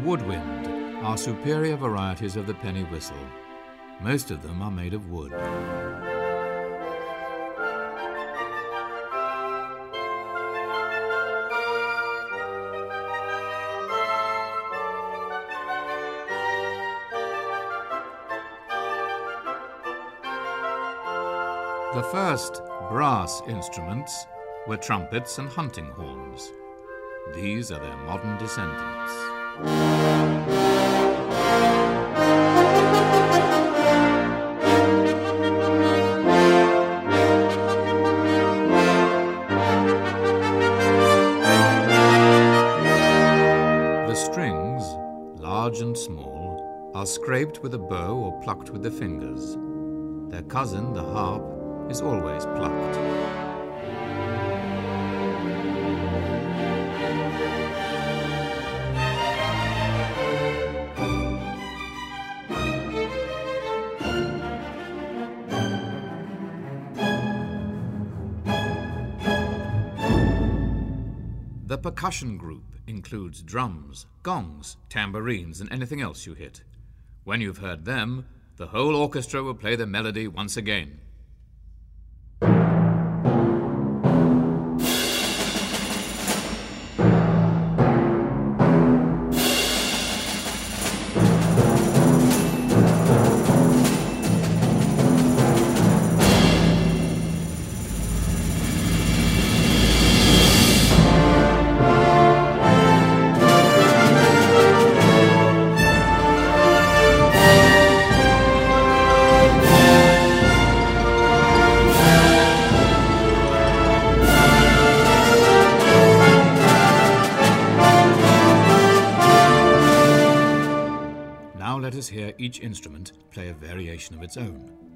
woodwind are superior varieties of the penny whistle. Most of them are made of wood. The first brass instruments were trumpets and hunting horns. These are their modern descendants. The strings, large and small, are scraped with a bow or plucked with the fingers. Their cousin, the harp, is always plucked. The percussion group includes drums, gongs, tambourines, and anything else you hit. When you've heard them, the whole orchestra will play the melody once again. Now let us hear each instrument play a variation of its own.